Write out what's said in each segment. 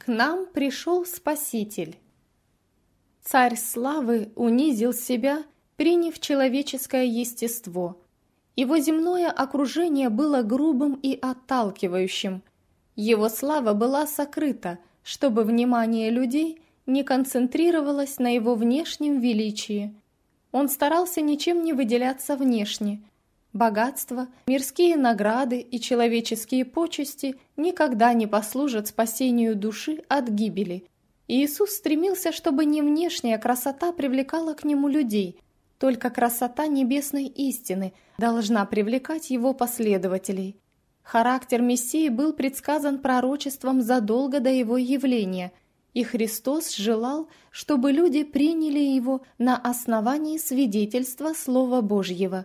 нам пришел Спаситель. Царь славы унизил себя, приняв человеческое естество. Его земное окружение было грубым и отталкивающим. Его слава была сокрыта, чтобы внимание людей не концентрировалось на его внешнем величии. Он старался ничем не выделяться внешне. Богатство, мирские награды и человеческие почести никогда не послужат спасению души от гибели. Иисус стремился, чтобы не внешняя красота привлекала к Нему людей, только красота небесной истины должна привлекать Его последователей. Характер Мессии был предсказан пророчеством задолго до Его явления, и Христос желал, чтобы люди приняли Его на основании свидетельства Слова Божьего.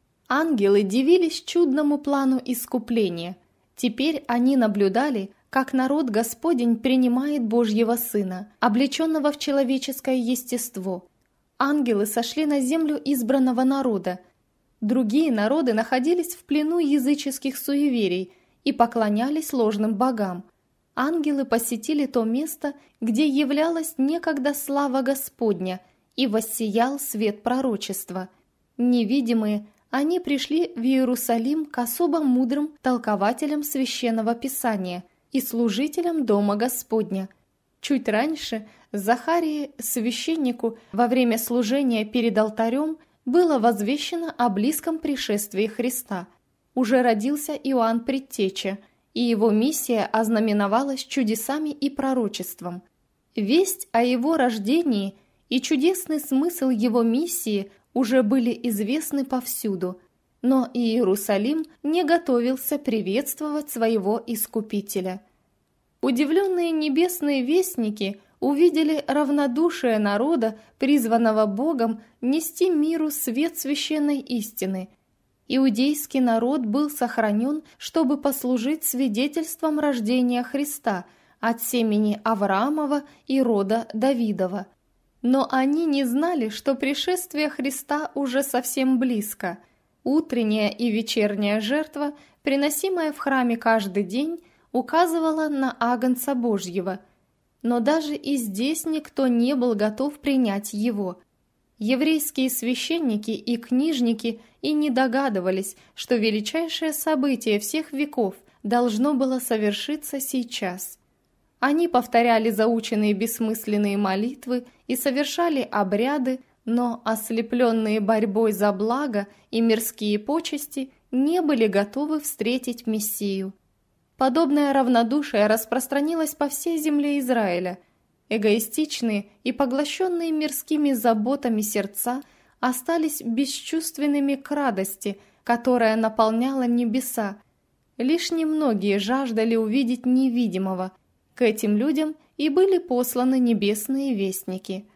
Ангелы дивились чудному плану искупления. Теперь они наблюдали, как народ Господень принимает Божьего Сына, облеченного в человеческое естество. Ангелы сошли на землю избранного народа. Другие народы находились в плену языческих суеверий и поклонялись ложным богам. Ангелы посетили то место, где являлась некогда слава Господня, и воссиял свет пророчества. Невидимые, они пришли в Иерусалим к особо мудрым толкователям Священного Писания и служителям Дома Господня. Чуть раньше Захарии, священнику, во время служения перед алтарем было возвещено о близком пришествии Христа. Уже родился Иоанн Предтеча, и его миссия ознаменовалась чудесами и пророчеством. Весть о его рождении и чудесный смысл его миссии уже были известны повсюду, но Иерусалим не готовился приветствовать своего Искупителя. Удивленные небесные вестники увидели равнодушие народа, призванного Богом нести миру свет священной истины. Иудейский народ был сохранен, чтобы послужить свидетельством рождения Христа от семени Авраамова и рода Давидова. Но они не знали, что пришествие Христа уже совсем близко. Утренняя и вечерняя жертва, приносимая в храме каждый день, указывала на Агнца Божьего. Но даже и здесь никто не был готов принять его. Еврейские священники и книжники и не догадывались, что величайшее событие всех веков должно было совершиться сейчас. Они повторяли заученные бессмысленные молитвы и совершали обряды, но, ослепленные борьбой за благо и мирские почести, не были готовы встретить Мессию. Подобное равнодушие распространилось по всей земле Израиля. Эгоистичные и поглощенные мирскими заботами сердца остались бесчувственными к радости, которая наполняла небеса. Лишь немногие жаждали увидеть невидимого. К этим людям и были посланы небесные вестники.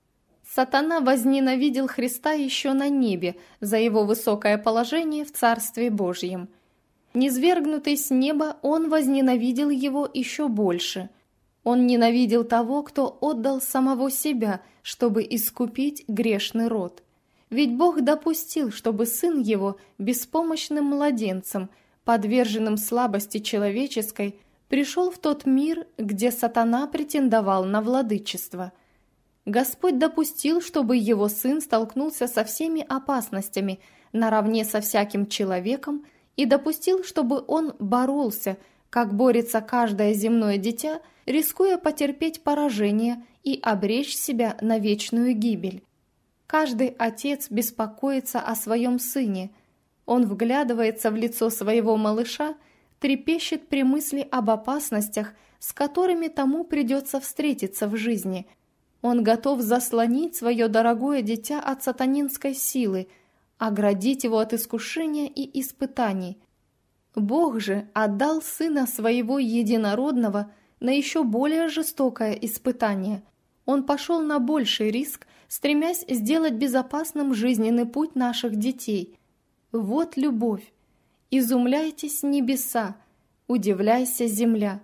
Сатана возненавидел Христа еще на небе за его высокое положение в Царстве Божьем. Низвергнутый с неба, он возненавидел его еще больше. Он ненавидел того, кто отдал самого себя, чтобы искупить грешный род. Ведь Бог допустил, чтобы сын его, беспомощным младенцем, подверженным слабости человеческой, пришел в тот мир, где сатана претендовал на владычество. Господь допустил, чтобы его сын столкнулся со всеми опасностями наравне со всяким человеком, и допустил, чтобы он боролся, как борется каждое земное дитя, рискуя потерпеть поражение и обречь себя на вечную гибель. Каждый отец беспокоится о своем сыне. Он вглядывается в лицо своего малыша, трепещет при мысли об опасностях, с которыми тому придется встретиться в жизни. Он готов заслонить свое дорогое дитя от сатанинской силы, оградить его от искушения и испытаний. Бог же отдал Сына Своего Единородного на еще более жестокое испытание. Он пошел на больший риск, стремясь сделать безопасным жизненный путь наших детей. Вот любовь. Изумляйтесь небеса, удивляйся земля.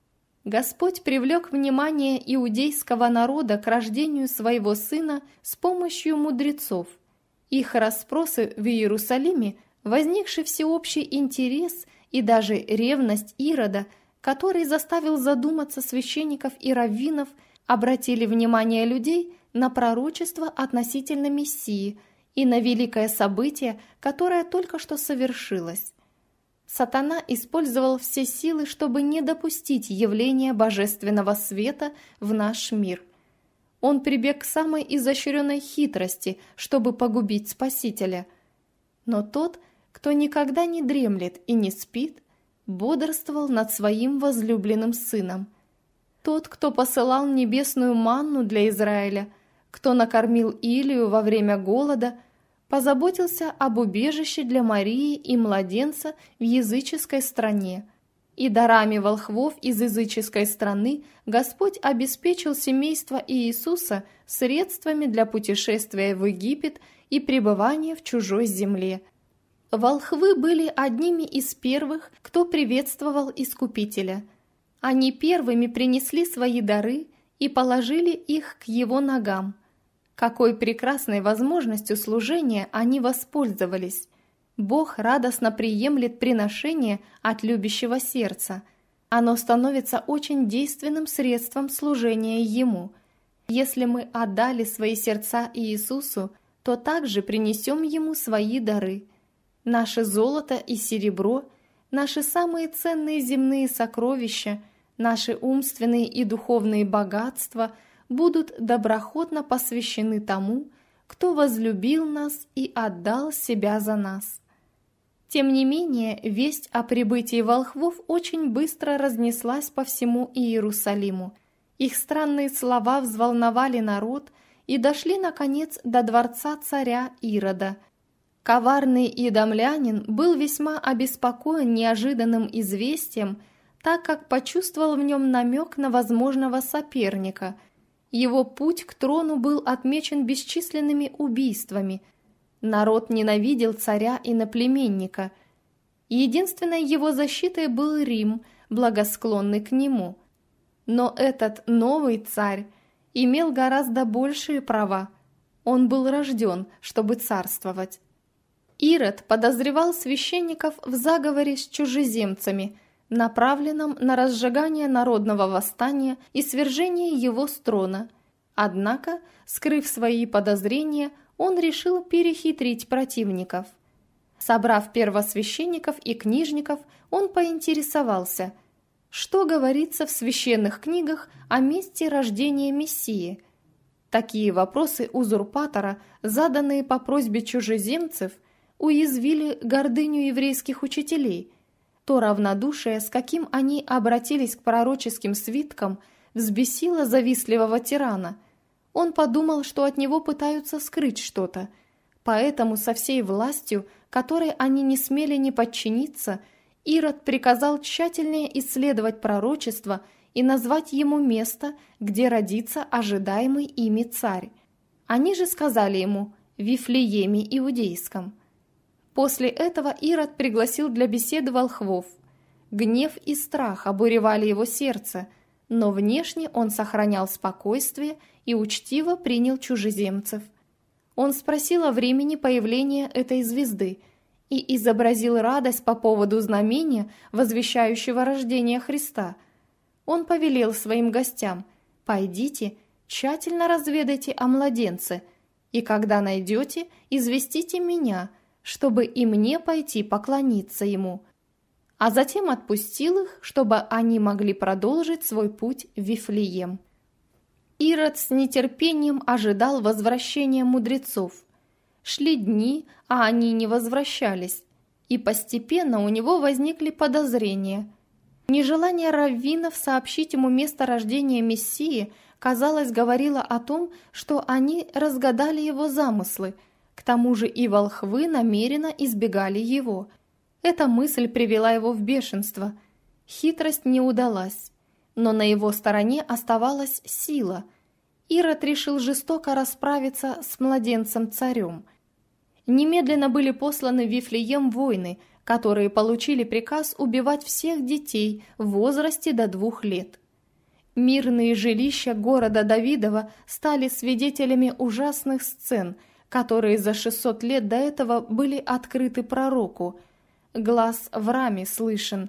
Господь привлек внимание иудейского народа к рождению своего сына с помощью мудрецов. Их расспросы в Иерусалиме, возникший всеобщий интерес и даже ревность Ирода который заставил задуматься священников и раввинов, обратили внимание людей на пророчество относительно Мессии и на великое событие, которое только что совершилось. Сатана использовал все силы, чтобы не допустить явления божественного света в наш мир. Он прибег к самой изощренной хитрости, чтобы погубить Спасителя. Но тот, кто никогда не дремлет и не спит, бодрствовал над своим возлюбленным сыном. Тот, кто посылал небесную манну для Израиля, кто накормил Илию во время голода, позаботился об убежище для Марии и младенца в языческой стране. И дарами волхвов из языческой страны Господь обеспечил семейство Иисуса средствами для путешествия в Египет и пребывания в чужой земле. Волхвы были одними из первых, кто приветствовал Искупителя. Они первыми принесли свои дары и положили их к его ногам. Какой прекрасной возможностью служения они воспользовались! Бог радостно приемлет приношение от любящего сердца. Оно становится очень действенным средством служения Ему. Если мы отдали свои сердца Иисусу, то также принесем Ему свои дары. Наше золото и серебро, наши самые ценные земные сокровища, наши умственные и духовные богатства будут доброхотно посвящены тому, кто возлюбил нас и отдал себя за нас. Тем не менее, весть о прибытии волхвов очень быстро разнеслась по всему Иерусалиму. Их странные слова взволновали народ и дошли, наконец, до дворца царя Ирода. Коварный идомлянин был весьма обеспокоен неожиданным известием, так как почувствовал в нем намек на возможного соперника. Его путь к трону был отмечен бесчисленными убийствами. Народ ненавидел царя и иноплеменника. Единственной его защитой был Рим, благосклонный к нему. Но этот новый царь имел гораздо большие права. Он был рожден, чтобы царствовать. Ирод подозревал священников в заговоре с чужеземцами, направленном на разжигание народного восстания и свержение его с трона. Однако, скрыв свои подозрения, он решил перехитрить противников. Собрав первосвященников и книжников, он поинтересовался, что говорится в священных книгах о месте рождения Мессии. Такие вопросы узурпатора, заданные по просьбе чужеземцев, уязвили гордыню еврейских учителей. То равнодушие, с каким они обратились к пророческим свиткам, взбесило завистливого тирана. Он подумал, что от него пытаются скрыть что-то, поэтому со всей властью, которой они не смели не подчиниться, Ирод приказал тщательнее исследовать пророчество и назвать ему место, где родится ожидаемый ими царь. Они же сказали ему «в Вифлееме Иудейском». После этого Ирод пригласил для беседы волхвов. Гнев и страх обуревали его сердце, но внешне он сохранял спокойствие и учтиво принял чужеземцев. Он спросил о времени появления этой звезды и изобразил радость по поводу знамения, возвещающего рождение Христа. Он повелел своим гостям: «Пойдите, тщательно разведайте о младенце, и когда найдете, известите меня, чтобы и мне пойти поклониться ему». А затем отпустил их, чтобы они могли продолжить свой путь в Вифлеем. Ирод с нетерпением ожидал возвращения мудрецов. Шли дни, а они не возвращались, и постепенно у него возникли подозрения. Нежелание раввинов сообщить ему место рождения Мессии, казалось, говорило о том, что они разгадали его замыслы. К тому же и волхвы намеренно избегали его. Эта мысль привела его в бешенство. Хитрость не удалась, но на его стороне оставалась сила. Ирод решил жестоко расправиться с младенцем-царем. Немедленно были посланы в Вифлеем воины, которые получили приказ убивать всех детей в возрасте до 2 лет. Мирные жилища города Давидова стали свидетелями ужасных сцен, которые за 600 лет до этого были открыты пророку. Глас в раме слышен,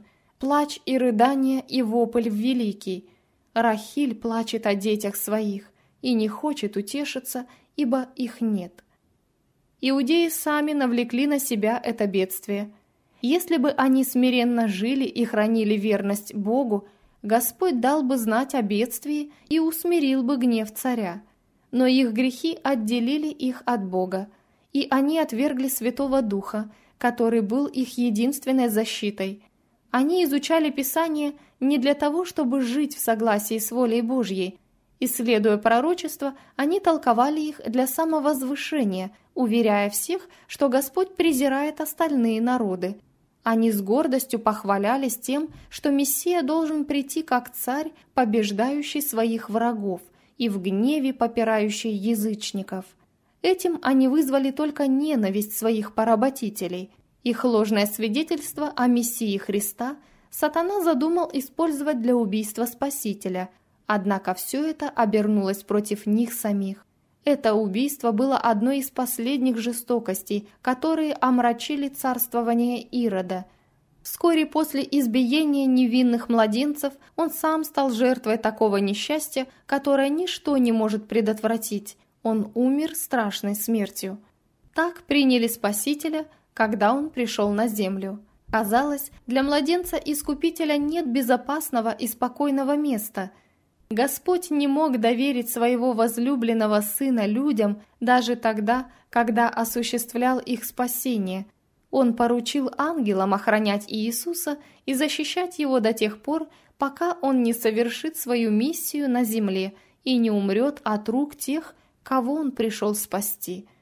плач и рыдание и вопль великий. Рахиль плачет о детях своих и не хочет утешиться, ибо их нет. Иудеи сами навлекли на себя это бедствие. Если бы они смиренно жили и хранили верность Богу, Господь дал бы знать о бедствии и усмирил бы гнев царя. Но их грехи отделили их от Бога, и они отвергли Святого Духа, который был их единственной защитой. Они изучали Писание не для того, чтобы жить в согласии с волей Божьей. Исследуя пророчества, они толковали их для самовозвышения, уверяя всех, что Господь презирает остальные народы. Они с гордостью похвалялись тем, что Мессия должен прийти как царь, побеждающий своих врагов и в гневе попирающий язычников. Этим они вызвали только ненависть своих поработителей. Их ложное свидетельство о Мессии Христа сатана задумал использовать для убийства Спасителя, однако все это обернулось против них самих. Это убийство было одной из последних жестокостей, которые омрачили царствование Ирода. Вскоре после избиения невинных младенцев он сам стал жертвой такого несчастья, которое ничто не может предотвратить. Он умер страшной смертью. Так приняли Спасителя, когда он пришел на землю. Казалось, для младенца-искупителя нет безопасного и спокойного места. Господь не мог доверить своего возлюбленного Сына людям даже тогда, когда осуществлял их спасение. Он поручил ангелам охранять Иисуса и защищать его до тех пор, пока он не совершит свою миссию на земле и не умрет от рук тех, кого он пришел спасти.